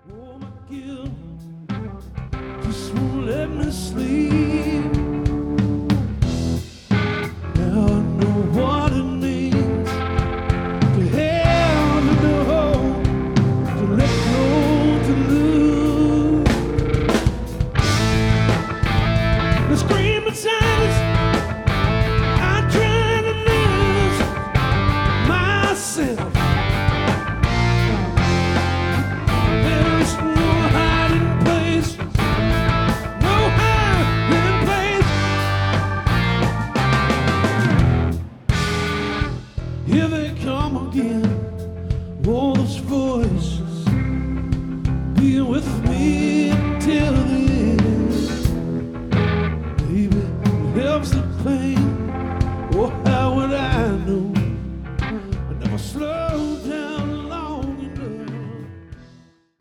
Oh, my guilt just won't let me sleep. Now I know what it means to have to know, to let go, to lose. The scream in silence, I try to lose myself. There's no hiding place, no hiding place. Here they come again, all those voices being with me.